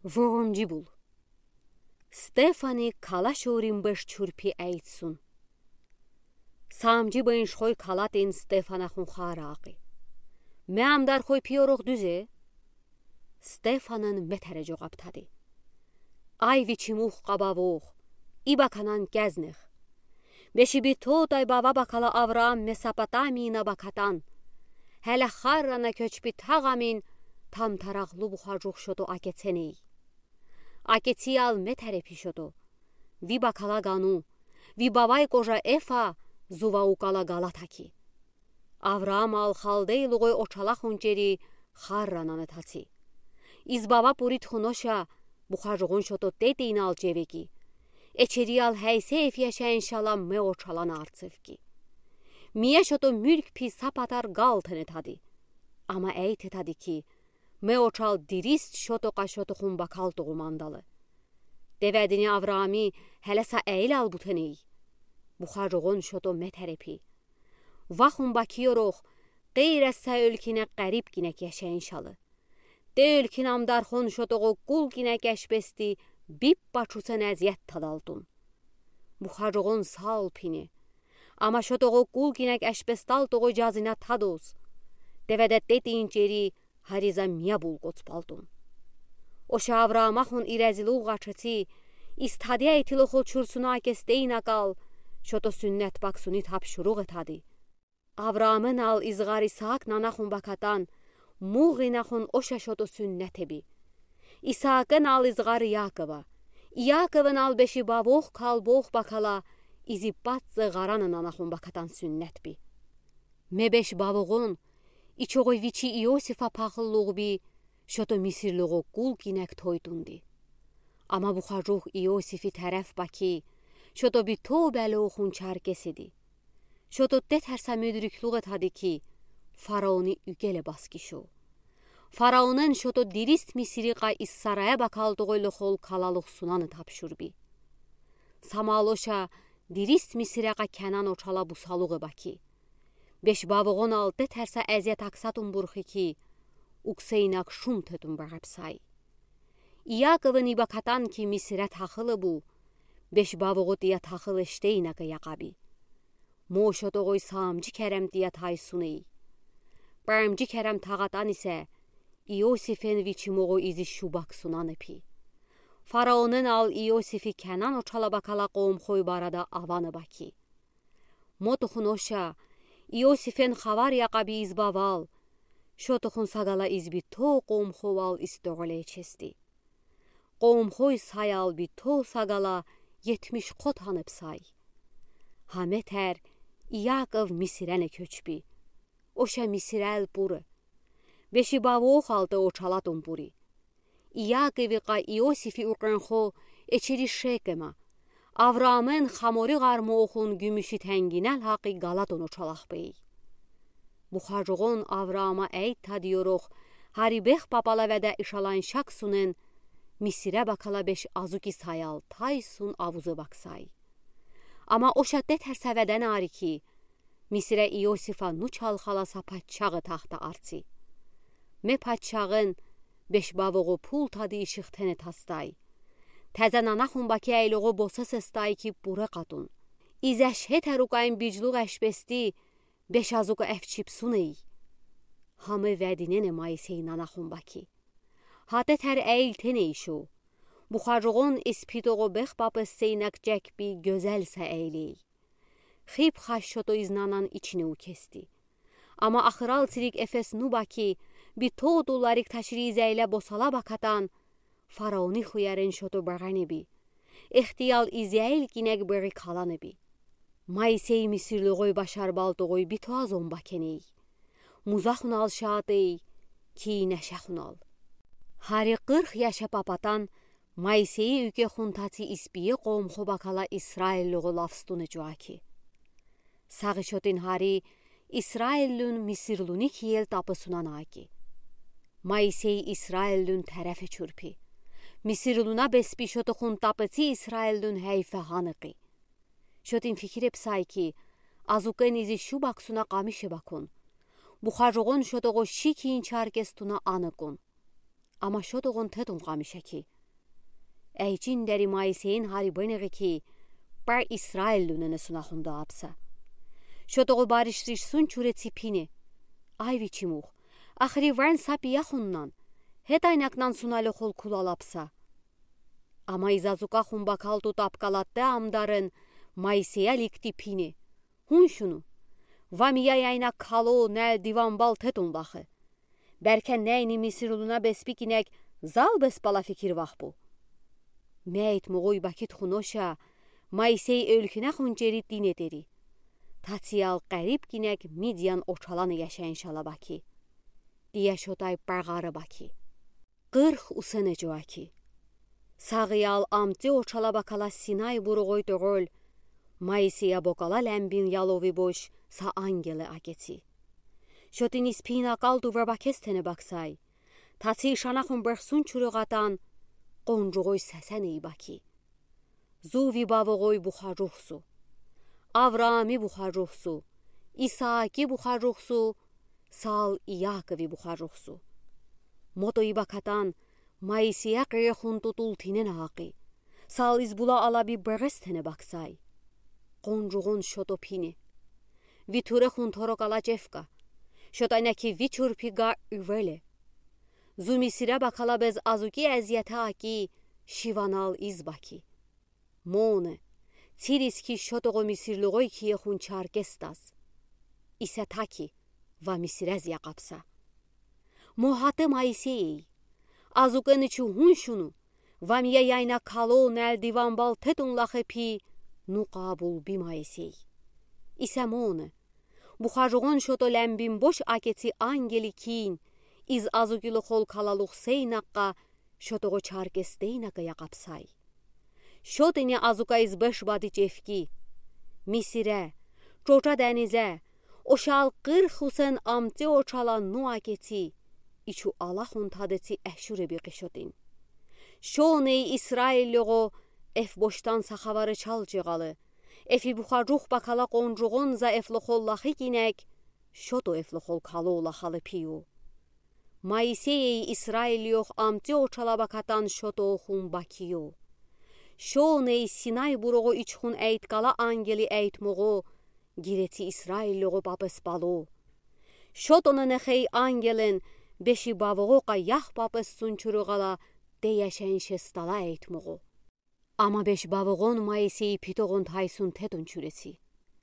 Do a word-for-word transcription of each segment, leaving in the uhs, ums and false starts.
Вогонжи бул. Стефани кала шорим беш чурпи эйтсун. Самжи бен шхой калатин Стефанахун харaqi. Меам дар хой пиорог дүзе? Стефанын метере жоғаптади. Ай вичимух қабавух, ибаканан кезнех. Беши би тодай бава бакала Авраам Месопотамина бакатан. Хеле харрана көчпи тағамин там тарағлу бухажух шоду акеценей. Акеци ал метере пишоду. Ви бакала гану, ви бавай кожа эфа зува укала галатаки. Авраам ал халдей лугой очала хунчери харрананы таци. Избава пурит хуноша бухажугун шото тетин ал жевеки. Эчери ал хейсе эфьяша иншалам ме очалан арцевки. Мие шото мülk пи сапатар галтene тади. Ама эйте тади ки ме очал дирист шото қашото хун бакалтугу мандалы. Devedini Avrami helesa eyle al buteney. Buxarğon şoto meterepi. Vaxun bakıyoruq, qeyrəsə ölkine qərib ginek yaşayın şalı. De ölkin amdarxon şotoğu qul ginek əşbesti, bib baçusen əziyyət tadaldun. Buxarğon sal pini. Ama şotoğu qul ginek əşbestaltoğu cazina tadoz. Devedet dediğin ceri hariza miya bul qoçpaldun. O şavramahun irəzilu qaçıti, istadiya etiloxol çursuna kesteyna qal, şoto sünnet baksuni tapşuruq etadi. Avramın al izğari saak nanaxun bakatan, muğinaxun oşa şoto sünnetebi. İsaqın al izğari Yakova, Yakovun al beşi bavoq kalboq bakala, izibbat zığaranın nanaxun bakatan sünnetbi. Me beş bavoğun, içoğu viçi İosifa paxılluğu bi, şoto misirluğu qul ginek toydundi. Ama buxarruh İosifi tərəf baki, şoto bi to bəluğun çarkesidi. Şoto detərsə müdrikluğu tadı ki, faraoni ügele baskişo. Faraonun şoto dirist misiriqa issaraya bakaldığı xol kalalıq sunanı tapşurbi. Samaloşa dirist misiraqa kənan oçala busalığı baki. Beş bavoğun al detərsə əziyyət aksatun burxi ki, ukseynak şum tötün bağıpsay. İyakovun ibakatan ki misirə taxılı bu, beş bavoğu diya taxılı işteynakı yaqabi. Moşodoğuy samcı kərəm diya taysuney. Bərmci kərəm tağatan isə, İosifin viçimoğu izi şubak sunan epi. Faraonun al İosifi kənan oçala bakala qom xoy barada avanı baki. Motuxun oşa, İosifin xavar yaqabi izbaval, şotuxun sagala izbi to qom xoval istoğle çesti. Qom xoy sayal bi to sagala yetmiş qot hanıp say. Hameter, Yakov misirene köçbi. Oşa misirel buru. Beşi bavoğ aldı oçaladun buri. Yakovi qa İosifi uqrenxo eçiri şekema. Avramın xamori qarmoğun gümüşü tənginəl haqi galadun oçalaq bey. Buxarğon Avrama əyt tadiyoruq, haribex babala və də işalan şaksunen, misirə bakala beş azuki sayal taysun avuzu baksay. Ama oşa detərsə vədən ari ki, misirə İosifa nuçal xalasa patçağı taxta arsi. Me patçağın beş bavoğu pul tadı işıqtəni tastay. Təzən anaxun baki əyloğu bosa sestay ki bura qadun. İzəş hetəruqayın bicluq əşbesti, beş azuqu əfçipsuney. Hamı vədinə nemayiseyin anaxun baki. Hadə tər əyiltəney şo. Buxarğon ispidoğu bex babı seynak cəkbi gözəlsə əyley. Xib xaş şoto iznanan içini u kesti. Ama axıral sirik efes nu baki, bi to dolarik taşrizəylə bosala bakatan, faraoni xuyarın şoto bağanebi. İxtiyal izəyil ginek bəri kalanebi. Maysey misirluğuy başarbaldığı bi to azon bakeney. Muzaxun al şadey, ki nəşəxun al. Hari qırx yaşa papatan, Mayseyi üke xuntati isbiye qomxu bakala İsrailluğu lafstunu cuaki. Sağışotin hari, İsraillün misirluni kiyel tapısunan aki. Maysey İsraillün tərəfi çürpi. Misirluna bespi şotu xun tapısı İsraillün heyfe hanıqi. Şotin fikir epsay ki, azuqen izi şu baksuna qamışı bakun. Buxarğon şotuğu şikin çarkestuna anıqun. Ama şotuğun tedun qamışa ki, Əyçin dəri Moiseyin haribənəği ki, bər İsrail lünənə sunağında apsa. Şotoğu barışrışsun çüreci pini. Ayvi çimuğ, axri vən sap yaxunnan, het aynaknan sunalı xol kulalapsa. Ama izazuka xun bakal tut apkalattı amdarın Moiseya likti pini. Hun şunu, vamiya yayna kalo nəl divan bal tetun laxı. Bərkə nəyni misiruluna bespikinek zal bespala fikir vax bu. Məyit muğuy bakit xunoşa, Moisey ölkünə xunceri din ederi. Tatsiyal qərib ginek midyan oçalanı yaşayın şala baki. Diye şotay barğarı baki. Qırx usene joaki. Sağıyal amti oçala bakala Sinay buruğoy doğul. Moiseya bokala lembin yalovi boş sa angele ageti. Şotin ispina qaldu ve bakestene baksay. Tatsi şanaxun bırxsun çürüğatan qoncuğoy səsəneyi baki. Zuvi bavoğoy buxarruxsu. Avrami buxarruxsu. İsaaki buxarruxsu. Sal İyakovi buxarruxsu. Motoyi bakatan Moiseya qıyıxun tutul tinen aği. Sal izbula alabi bırgestene baksay. Qoncuğun şoto pini. Viture xun torokala cefka. Şotaynaki viçurpi ga üvele. Zumisire bakala bez azuki eziyete aki şivanal izbaki. Mone, tsiriski şotoğu misirluğoy kiye xun çarkestas. İse taki va misirez yaqapsa. Mohatı Moisey, azukeni çu hun şunu, vamiya yayna kalo nel divan bal tetun laxepi nu qabul bi Moisey. İse mone, buxarjoğun şoto lembin boş aketi angeli kin, iz azukili xol kalaluq seynaqqa şotoğu çarkesteynaqa yaqapsay. Şotini azuka iz beş badi cefki, misire, çoca denize, oşal qırx husen amti oçalan nu aketi, içu Allahun tadeti əşure bir qişodin. Şoney İsrailyoğu ef boştan saxavarı çalcıqalı, efi buxarruq bakala qoncuğun za efloxollaxı ginek, şoto efloxol kalı olaxalı piyu. Moisey İsrailyoğ amti oçala bakatan şoto xun bakiyo. Şoney Sinay buruğu içxun eytkala angeli eytmoğu, gireti İsrailyoğu babes balo. Şotona nexey angelin, beşi bavoğuqa yax babes sunçuruğala, deyeşen şestala eytmoğu. Ama beş bavoğun Moisey pitoğun taysun tetun çüresi.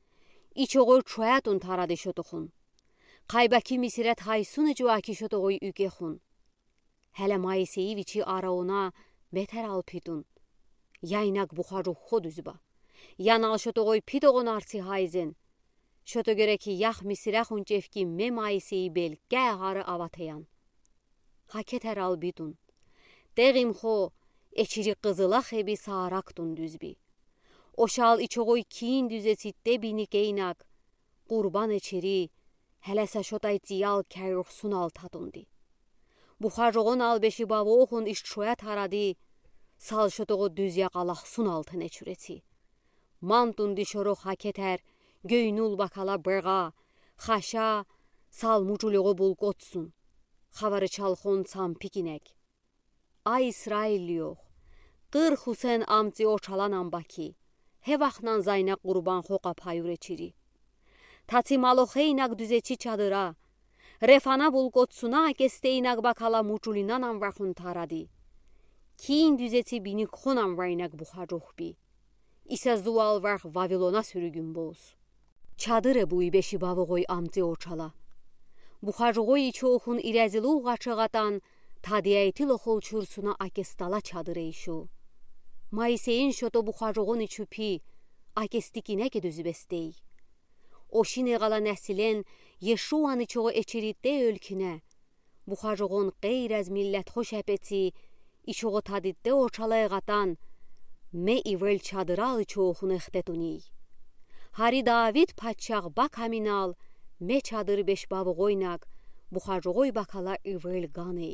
İçoğu çoyatun taradı şotoxun. Qaybaki misire taysun cuaki şotoğu ügexun. Hele Moisey viçi araona beter alpidun. Yaynak buxarruq xod üzba. Yanal şotoğu pitoğun arsi hayzen. Şoto göre ki yax misire xun cefki me Moisey bel gəh harı avateyan. Haketer albidun. Değim xo, eçiri qızıla xebi saraktun düzbi. Oşal içoğuy kiin düzesit debini geynak. Qurban eçiri, helese şotay ziyal kəyruxsun altadundi. Buxarroğun albeşi bavoğun işçoya taradi, sal şotoğu düz yaqalaxsun altın eçüreti. Mantun dişoru haketer, göynul bakala bırğa, xaşa, sal muculuğu bul qotsun. Xavarı çalxon sampikinek. Ay İsrailliyoq, qırx husen amti oçalanan baki, hevaxnan zayna qurban xoqa payur eçiri. Tatsi maloxeynak düzeçi çadıra, refana bul qotsuna gesteynak bakala muculinanan vaxun taradi. Kiin düzeti binik xonan vaynak buxarruxbi. İse zual vax Vavilona sürügün boz. Çadırı buy beşi bavoğoy amti oçala. Buxarruğoy içoğun ireziluğ qaçığatan, tadiyeti loxol çursuna akestala çadır eyşu. Moiseyin şoto buxarruğun içüpi, akestikine ke düzübestey. Oşine qala nəsilən Yeşuan içoğu eçiritdə ölkünə. Buxarruğun qeyrəz millət xoş əpeti, içoğu tadiddə oçalaya qatan, me ivel çadıral içoğun əxtəduni. Hari David patçaq bak haminal, me çadır beş bavoğoynak, buxarruğoy bakala ivel qaney.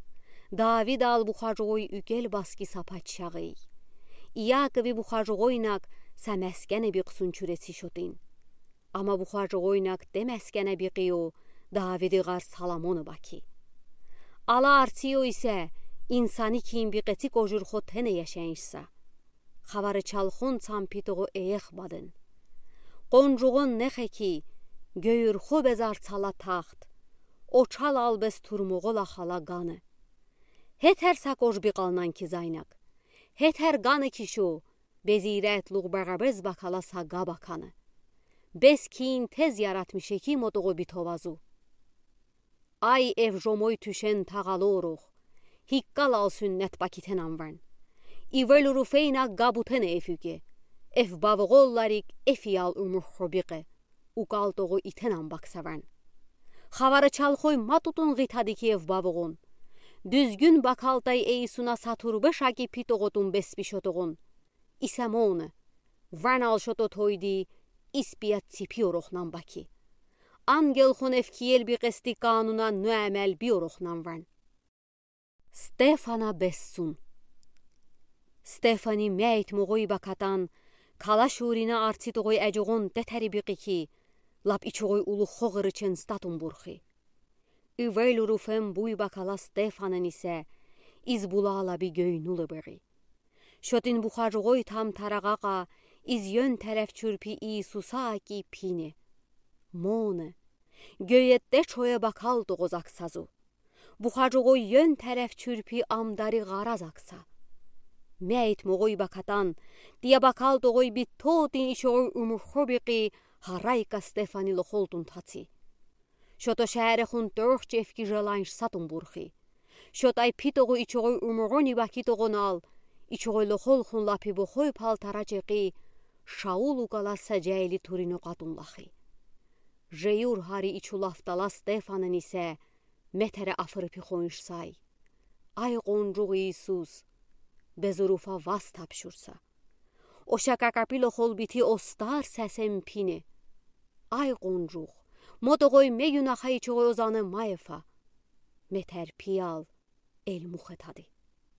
David al buxarruğoy ügel baski sapatçağı. İyakovi buxarruğoynak səməskənə bir qısun çüresi şodin. Ama buxarruğoynak deməskənə bir qiyo, Davidi qar Salamonu baki. Ala artiyo ise ինսանի կին բիղեցի կոժուր թենը եշենշսա, խավարը չալխոն ծամպիտողո էյեղ բադեն, Qonjuğun nexeki, göyür xo bezar çala taxt, oçal albes turmuğol axala qanı. Heter sakoj biqalnan ki zaynak, heter qanı kişo, bezirət luğbağabez bakala saqa bakanı. Bez kiin tez yaratmışe ki moduğu bitovazu. Ay ev jomoy tüşen tağalı oruq, hiqqal al sünnet bakiten anvarn. İvel urufeyna qabuten efüge. Ev bavğollarik efiyal umur xobiqe, uqal doğu itenam baksavan. Xavarı çalxoy matutun gitadiki ev bavğon. Düzgün bakaltay eysuna saturbe şaki pitoğotun besbişotoğun. İsemone, van alşoto toydi, ispiyat tipi oroxnan baki. Angel xon efkiyel bi qesti kanuna nüemel bi oroxnan van. Stefana bessun. Stefani meyt moğoy bakatan, Kala şurina artsit oğoy ecoğun deteri biqiki, lap içoğoy ulu xoğırıçın statun burxi. Üvel urufem buy bakala Stefanen ise, iz bulala bi göynulu bığı. Şotin buxarcoğoy tam taragaqa, iz yön tərəf çürpi İsusa ki pini. Mone, göyette çoya bakal doğuzak sazu. Buxarcoğoy yön tərəf çürpi amdari qaraz aksa. Meyt moğoy bakatan, diye bakal doğoy bit totin içoğoy umur xobiqi, harayka Stefani loxoltun tatsi. Şoto şəhəri xun dörx cefki jelanş satun burxi. Şotay pitoğu içoğoy umuroni bakitoğun al, içoğoy loxol xun lapi boxoy paltara ceqi, şaul uqala səcəyli turino qatun laxi. Jeyur hari içu laftala Stefanen ise, metere afırıpi xoyunş say. Ay qoncuğu İsus, bezurufa vas tapşursa. O şakakapilo xol biti ostar sesem pini. Ay qoncuq, modoğoy meyunaxay çoğoy ozanı mayefa. Meter piyal el muxetadi.